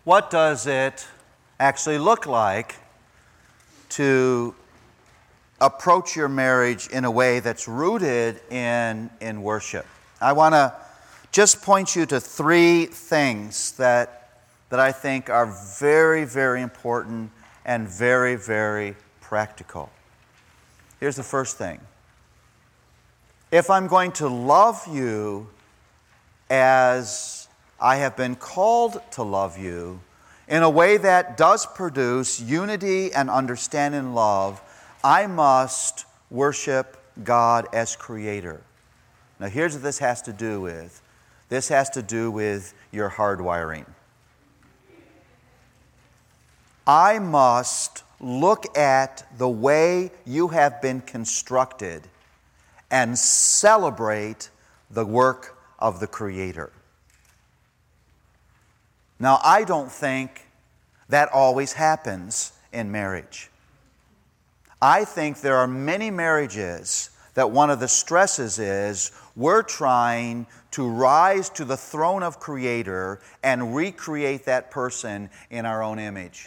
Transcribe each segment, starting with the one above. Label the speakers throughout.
Speaker 1: What does it actually look like to approach your marriage in a way that's rooted in worship? I want to just point you to three things that I think are very, very important and very, very practical. Here's the first thing. If I'm going to love you as I have been called to love you, in a way that does produce unity and understanding and love, I must worship God as Creator. Now here's what this has to do with. This has to do with your hardwiring. I must look at the way you have been constructed and celebrate the work of the Creator. Now, I don't think that always happens in marriage. I think there are many marriages that one of the stresses is we're trying to rise to the throne of Creator and recreate that person in our own image.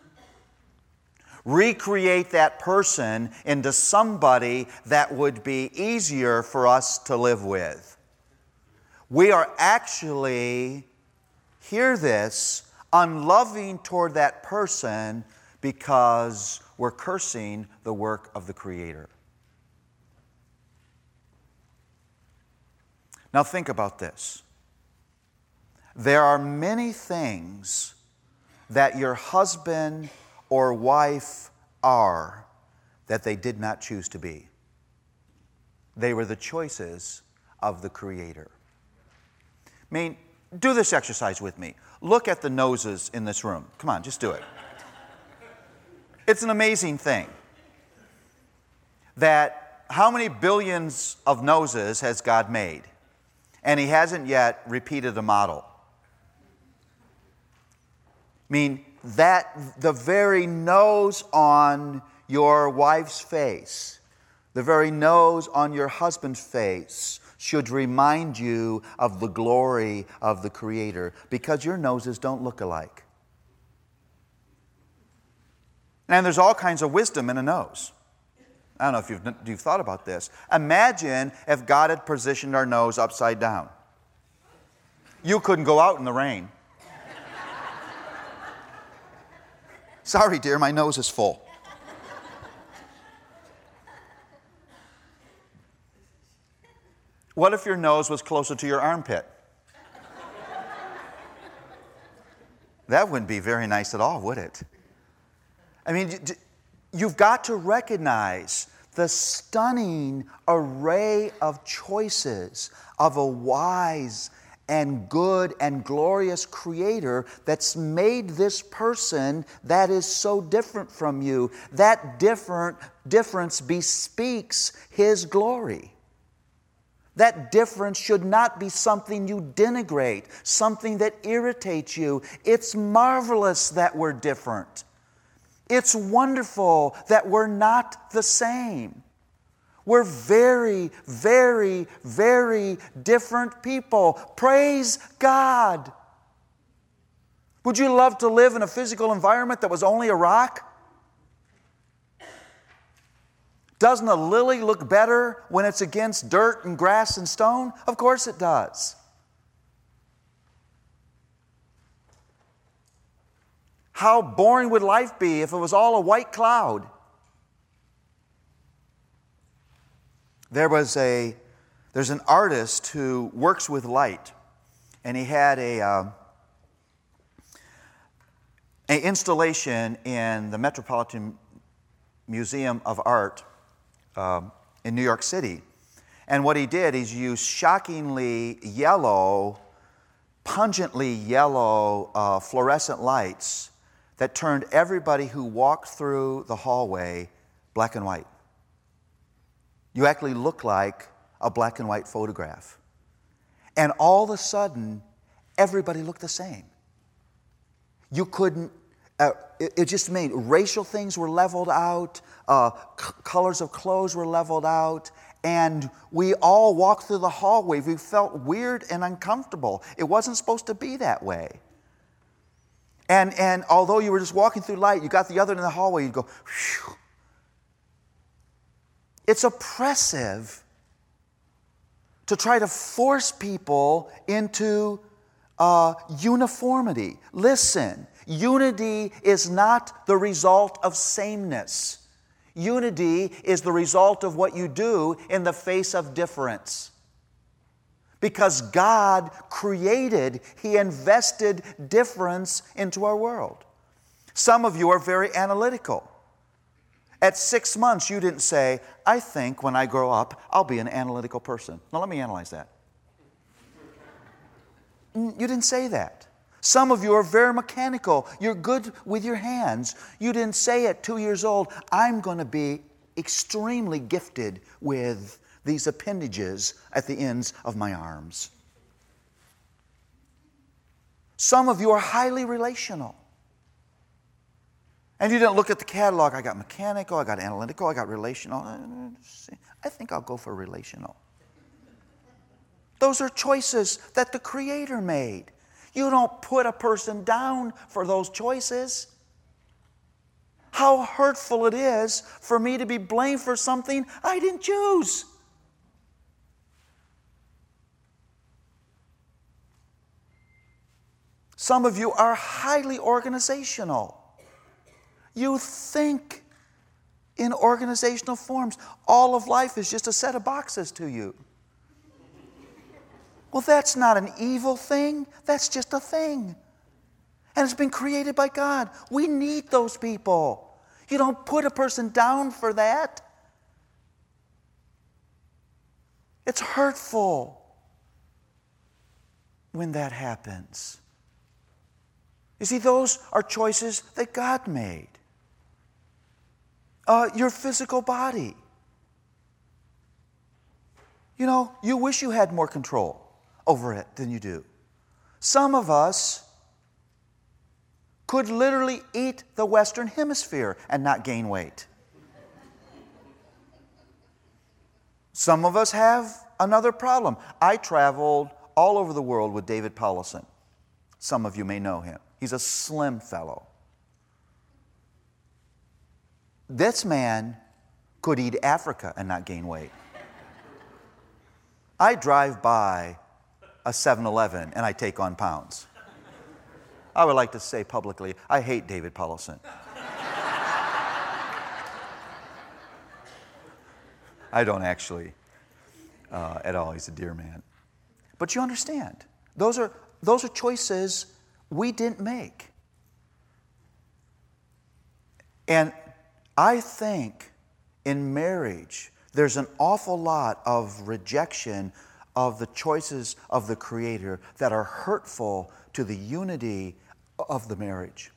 Speaker 1: Recreate that person into somebody that would be easier for us to live with. We are actually, hear this, unloving toward that person because we're cursing the work of the Creator. Now think about this. There are many things that your husband or wife are that they did not choose to be. They were the choices of the Creator. I mean, do this exercise with me. Look at the noses in this room. Come on, just do it. It's an amazing thing that how many billions of noses has God made? And He hasn't yet repeated the model. I mean, that the very nose on your wife's face, the very nose on your husband's face should remind you of the glory of the Creator, because your noses don't look alike. And there's all kinds of wisdom in a nose. I don't know if you've thought about this. Imagine if God had positioned our nose upside down. You couldn't go out in the rain. Sorry, dear, my nose is full. What if your nose was closer to your armpit? That wouldn't be very nice at all, would it? I mean, you've got to recognize the stunning array of choices of a wise and good and glorious Creator that's made this person that is so different from you. That difference bespeaks His glory. That difference should not be something you denigrate, something that irritates you. It's marvelous that we're different. It's wonderful that we're not the same. We're very, very, very different people. Praise God. Would you love to live in a physical environment that was only a rock? Doesn't a lily look better when it's against dirt and grass and stone? Of course it does. How boring would life be if it was all a white cloud? There's an artist who works with light, and he had an installation in the Metropolitan Museum of Art in New York City. And what he did is use shockingly yellow, pungently yellow fluorescent lights that turned everybody who walked through the hallway black and white. You actually look like a black and white photograph. And all of a sudden, everybody looked the same. You couldn't, it just made racial things were leveled out, colors of clothes were leveled out, and we all walked through the hallway. We felt weird and uncomfortable. It wasn't supposed to be that way. And although you were just walking through light, you got the other in the hallway, you'd go, phew. It's oppressive to try to force people into uniformity. Listen, unity is not the result of sameness. Unity is the result of what you do in the face of difference. Because God created, He invested difference into our world. Some of you are very analytical. At 6 months, you didn't say, I think when I grow up, I'll be an analytical person. Now, let me analyze that. You didn't say that. Some of you are very mechanical. You're good with your hands. You didn't say at 2 years old, I'm going to be extremely gifted with these appendages at the ends of my arms. Some of you are highly relational. And you didn't look at the catalog. I got mechanical, I got analytical, I got relational. I think I'll go for relational. Those are choices that the Creator made. You don't put a person down for those choices. How hurtful it is for me to be blamed for something I didn't choose. Some of you are highly organizational. You think in organizational forms. All of life is just a set of boxes to you. Well, that's not an evil thing. That's just a thing. And it's been created by God. We need those people. You don't put a person down for that. It's hurtful when that happens. You see, those are choices that God made. Your physical body. You know, you wish you had more control over it than you do. Some of us could literally eat the Western Hemisphere and not gain weight. Some of us have another problem. I traveled all over the world with David Powlison. Some of you may know him. He's a slim fellow. This man could eat Africa and not gain weight. I drive by a 7-Eleven and I take on pounds. I would like to say publicly, I hate David Powlison. I don't actually at all. He's a dear man. But you understand, those are choices we didn't make. And I think in marriage, there's an awful lot of rejection of the choices of the Creator that are hurtful to the unity of the marriage.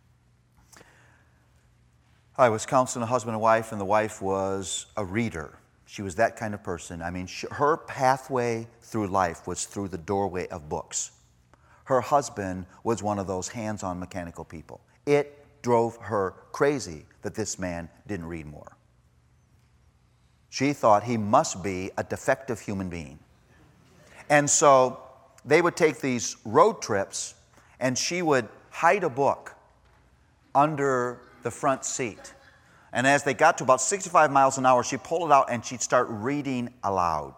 Speaker 1: I was counseling a husband and wife, and the wife was a reader. She was that kind of person. I mean, her pathway through life was through the doorway of books. Her husband was one of those hands-on mechanical people. It drove her crazy that this man didn't read more. She thought he must be a defective human being. And so they would take these road trips, and she would hide a book under the front seat. And as they got to about 65 miles an hour, she'd pull it out and she'd start reading aloud.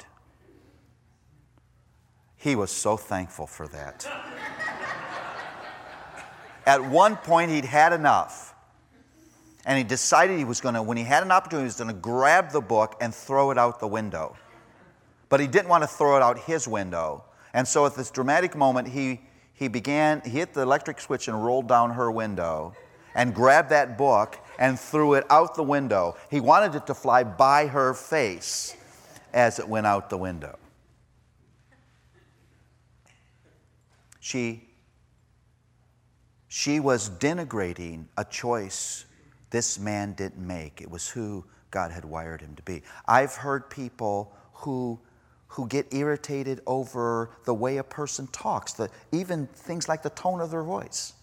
Speaker 1: He was so thankful for that. At one point, he'd had enough. And he decided he was going to, when he had an opportunity, he was going to grab the book and throw it out the window. But he didn't want to throw it out his window. And so at this dramatic moment, he hit the electric switch and rolled down her window and grabbed that book and threw it out the window. He wanted it to fly by her face as it went out the window. She was denigrating a choice this man didn't make. It was who God had wired him to be. I've heard people who get irritated over the way a person talks, even things like the tone of their voice.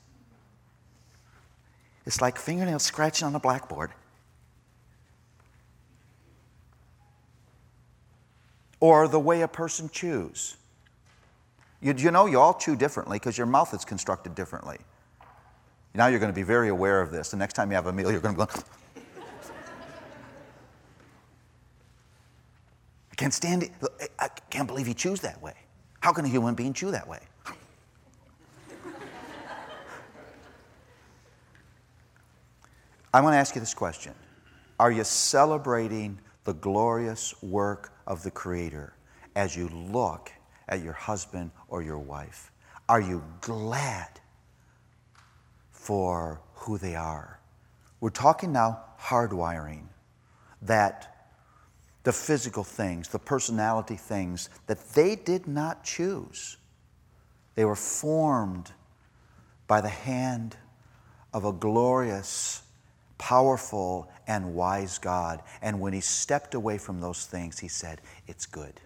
Speaker 1: It's like fingernails scratching on a blackboard. Or the way a person chews. You know, you all chew differently because your mouth is constructed differently. Now you're going to be very aware of this. The next time you have a meal, you're going to go, I can't stand it. I can't believe he chews that way. How can a human being chew that way? I want to ask you this question. Are you celebrating the glorious work of the Creator as you look at your husband or your wife? Are you glad for who they are? We're talking now hardwiring, that the physical things, the personality things that they did not choose. They were formed by the hand of a glorious, powerful, and wise God. And when he stepped away from those things, he said, it's good.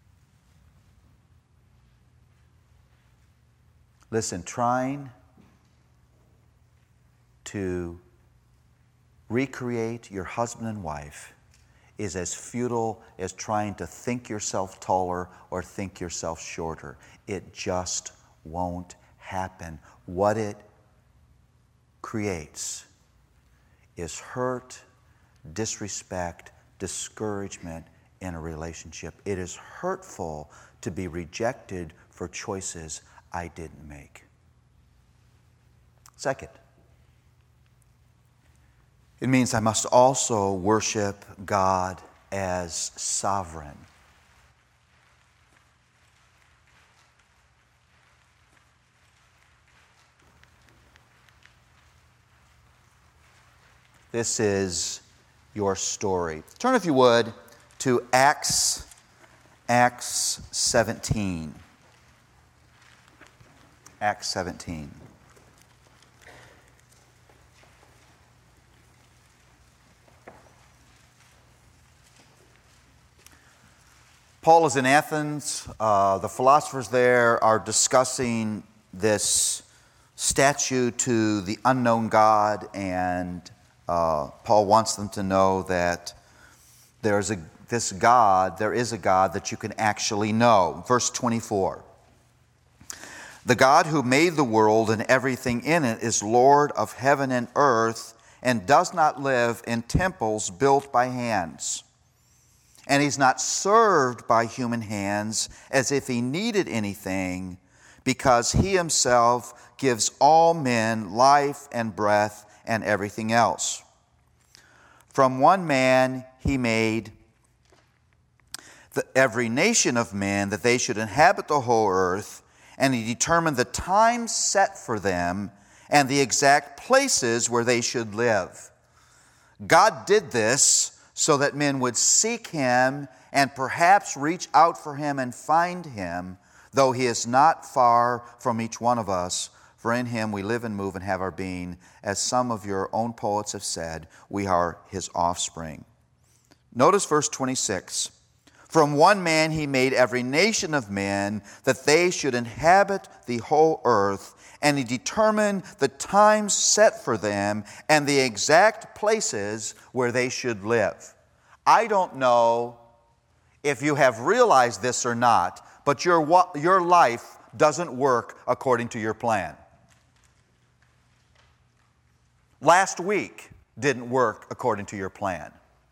Speaker 1: Listen, trying to recreate your husband and wife is as futile as trying to think yourself taller or think yourself shorter. It just won't happen. What it creates is hurt, disrespect, discouragement in a relationship. It is hurtful to be rejected for choices I didn't make. Second, it means I must also worship God as sovereign. This is your story. Turn, if you would, to Acts 17. Acts 17. Paul is in Athens. The philosophers there are discussing this statue to the unknown God, and Paul wants them to know that there is a God that you can actually know. Verse 24. The God who made the world and everything in it is Lord of heaven and earth, and does not live in temples built by hands. And he's not served by human hands as if he needed anything, because he himself gives all men life and breath and everything else. From one man he made every nation of men that they should inhabit the whole earth, and he determined the time set for them and the exact places where they should live. God did this so that men would seek him and perhaps reach out for him and find him, though he is not far from each one of us. For in him we live and move and have our being. As some of your own poets have said, we are his offspring. Notice verse 26. From one man he made every nation of men that they should inhabit the whole earth, and he determined the times set for them and the exact places where they should live. I don't know if you have realized this or not, but your life doesn't work according to your plan. Last week didn't work according to your plan.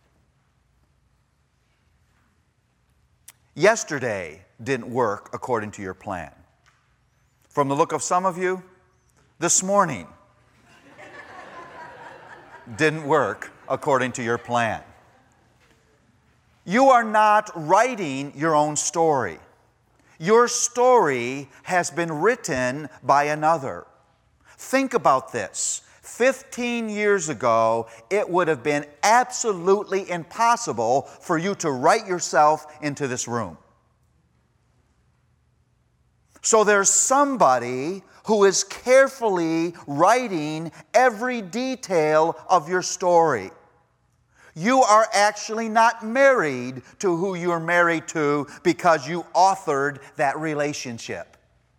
Speaker 1: Yesterday didn't work according to your plan. From the look of some of you, this morning didn't work according to your plan. You are not writing your own story. Your story has been written by another. Think about this. 15 years ago, it would have been absolutely impossible for you to write yourself into this room. So there's somebody who is carefully writing every detail of your story. You are actually not married to who you're married to because you authored that relationship.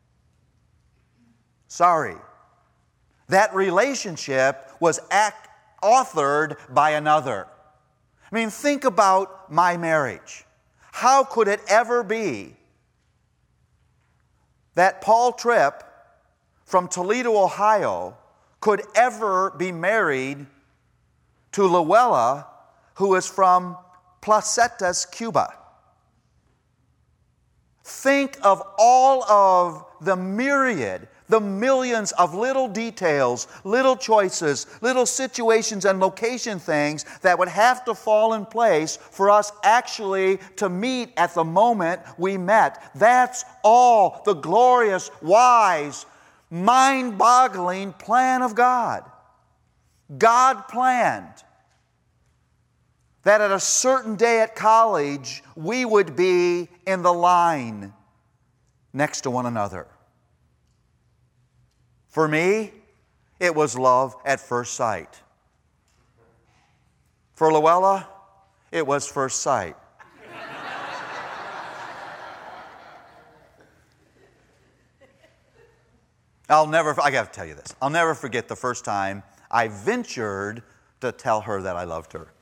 Speaker 1: Sorry. That relationship was authored by another. I mean, think about my marriage. How could it ever be that Paul Tripp from Toledo, Ohio, could ever be married to Luella, who is from Placetas, Cuba. Think of all of the myriad, the millions of little details, little choices, little situations and location things that would have to fall in place for us actually to meet at the moment we met. That's all the glorious, wise, mind-boggling plan of God. God planned that at a certain day at college, we would be in the line next to one another. For me, it was love at first sight. For Luella, it was first sight. I got to tell you this. I'll never forget the first time I ventured to tell her that I loved her.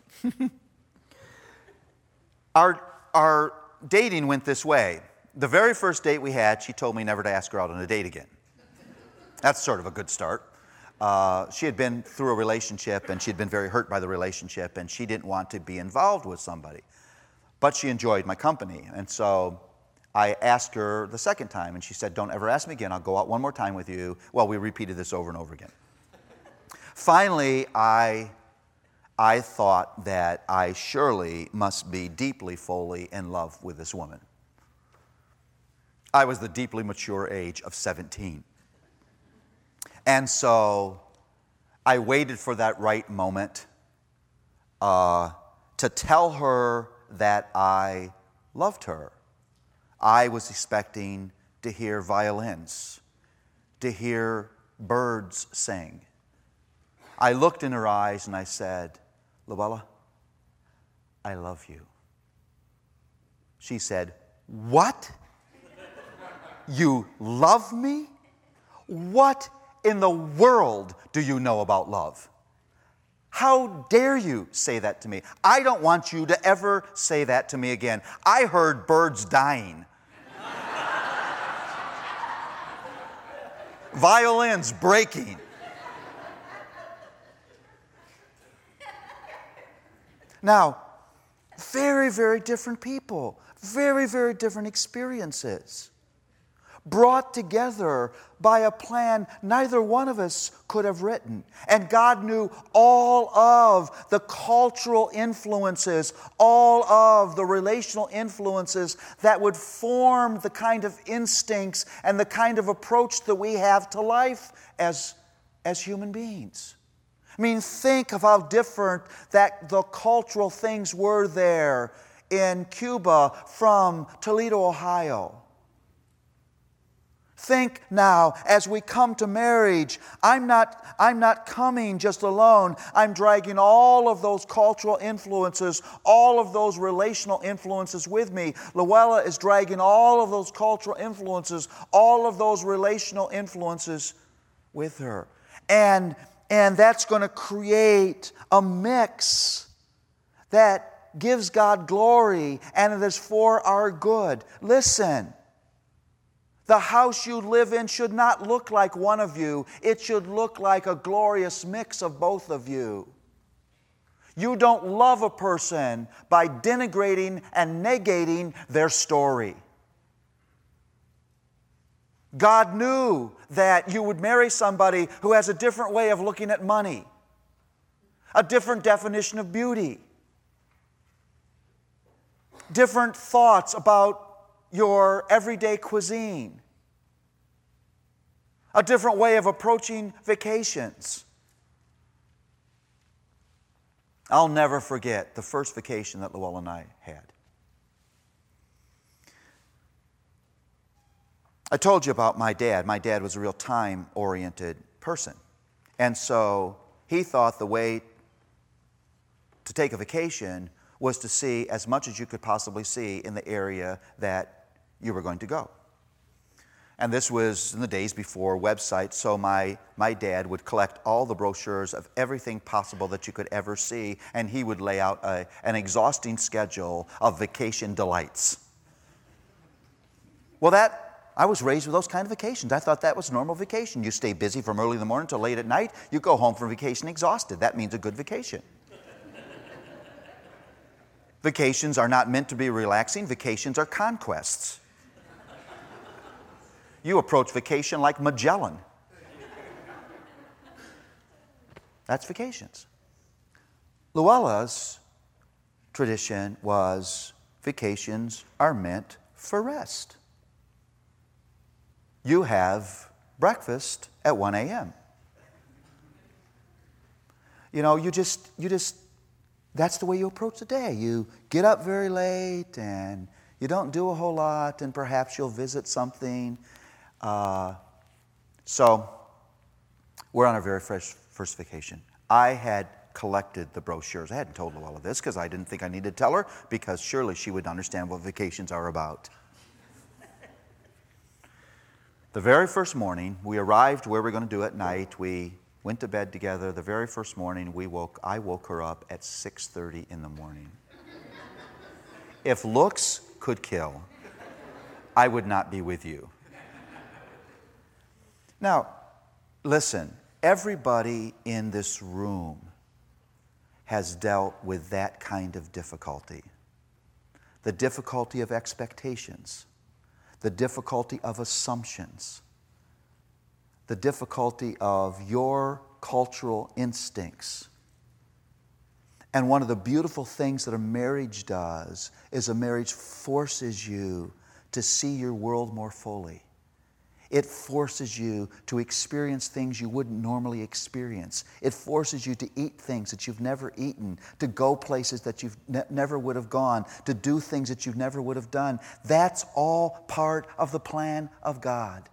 Speaker 1: Our dating went this way. The very first date we had, she told me never to ask her out on a date again. That's sort of a good start. She had been through a relationship, and she had been very hurt by the relationship, and she didn't want to be involved with somebody. But she enjoyed my company, and so I asked her the second time, and she said, don't ever ask me again. I'll go out one more time with you. Well, we repeated this over and over again. Finally, I thought that I surely must be deeply, fully in love with this woman. I was the deeply mature age of 17. And so I waited for that right moment to tell her that I loved her. I was expecting to hear violins, to hear birds sing. I looked in her eyes and I said, Luella, I love you. She said, what? You love me? What in the world do you know about love? How dare you say that to me? I don't want you to ever say that to me again. I heard birds dying. Violins breaking. Now, very, very different people, very, very different experiences, brought together by a plan neither one of us could have written. And God knew all of the cultural influences, all of the relational influences that would form the kind of instincts and the kind of approach that we have to life as human beings. I mean, think of how different that the cultural things were there in Cuba from Toledo, Ohio. Think now, as we come to marriage, I'm not coming just alone. I'm dragging all of those cultural influences, all of those relational influences with me. Luella is dragging all of those cultural influences, all of those relational influences with her. And that's going to create a mix that gives God glory, and it is for our good. Listen. The house you live in should not look like one of you. It should look like a glorious mix of both of you. You don't love a person by denigrating and negating their story. God knew that you would marry somebody who has a different way of looking at money, a different definition of beauty, different thoughts about your everyday cuisine, a different way of approaching vacations. I'll never forget the first vacation that Luella and I had. I told you about my dad. My dad was a real time-oriented person. And so he thought the way to take a vacation was to see as much as you could possibly see in the area that you were going to go. And this was in the days before websites, so my dad would collect all the brochures of everything possible that you could ever see, and he would lay out an exhausting schedule of vacation delights. Well, I was raised with those kind of vacations. I thought that was normal vacation. You stay busy from early in the morning till late at night. You go home from vacation exhausted. That means a good vacation. Vacations are not meant to be relaxing. Vacations are conquests. You approach vacation like Magellan. That's vacations. Luella's tradition was vacations are meant for rest. You have breakfast at 1 a.m. You just, that's the way you approach the day. You get up very late and you don't do a whole lot, and perhaps you'll visit something. So we're on our very first vacation. I had collected the brochures. I hadn't told Luella this because I didn't think I needed to tell her, because surely she would understand what vacations are about. The very first morning, we arrived where we were going to do it at night. We went to bed together. The very first morning, I woke her up at 6:30 in the morning. If looks could kill, I would not be with you. Now, listen, everybody in this room has dealt with that kind of difficulty. The difficulty of expectations, the difficulty of assumptions, the difficulty of your cultural instincts. And one of the beautiful things that a marriage does is a marriage forces you to see your world more fully. It forces you to experience things you wouldn't normally experience. It forces you to eat things that you've never eaten, to go places that you've never would have gone, to do things that you never would have done. That's all part of the plan of God.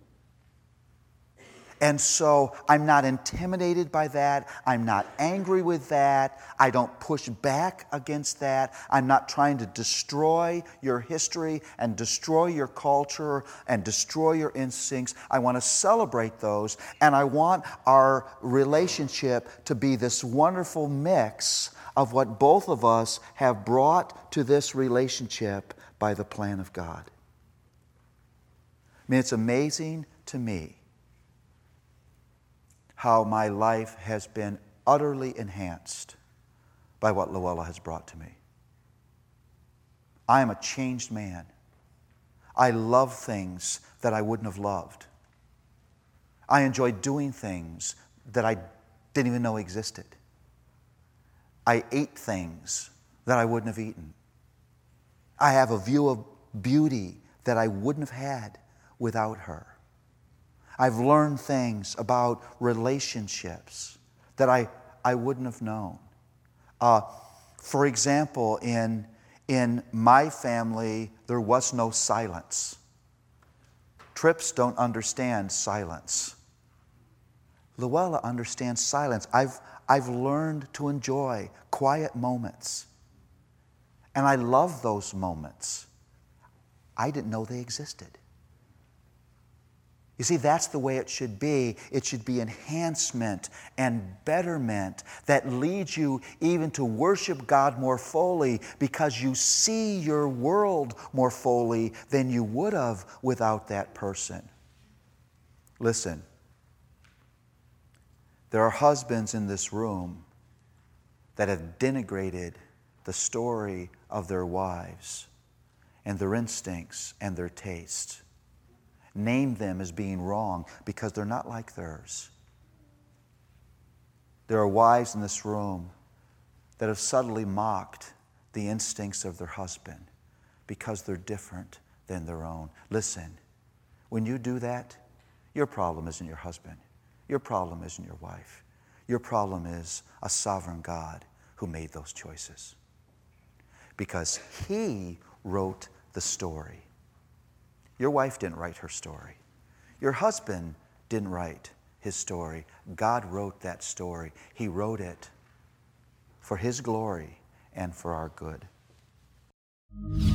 Speaker 1: And so I'm not intimidated by that. I'm not angry with that. I don't push back against that. I'm not trying to destroy your history and destroy your culture and destroy your instincts. I want to celebrate those, and I want our relationship to be this wonderful mix of what both of us have brought to this relationship by the plan of God. I mean, it's amazing to me how my life has been utterly enhanced by what Luella has brought to me. I am a changed man. I love things that I wouldn't have loved. I enjoy doing things that I didn't even know existed. I ate things that I wouldn't have eaten. I have a view of beauty that I wouldn't have had without her. I've learned things about relationships that I wouldn't have known. For example, in my family, there was no silence. Trips don't understand silence. Luella understands silence. I've learned to enjoy quiet moments. And I love those moments. I didn't know they existed. You see, that's the way it should be. It should be enhancement and betterment that leads you even to worship God more fully, because you see your world more fully than you would have without that person. Listen, there are husbands in this room that have denigrated the story of their wives and their instincts and their tastes. Name them as being wrong because they're not like theirs. There are wives in this room that have subtly mocked the instincts of their husband because they're different than their own. Listen, when you do that, your problem isn't your husband. Your problem isn't your wife. Your problem is a sovereign God who made those choices. Because He wrote the story. Your wife didn't write her story. Your husband didn't write his story. God wrote that story. He wrote it for His glory and for our good.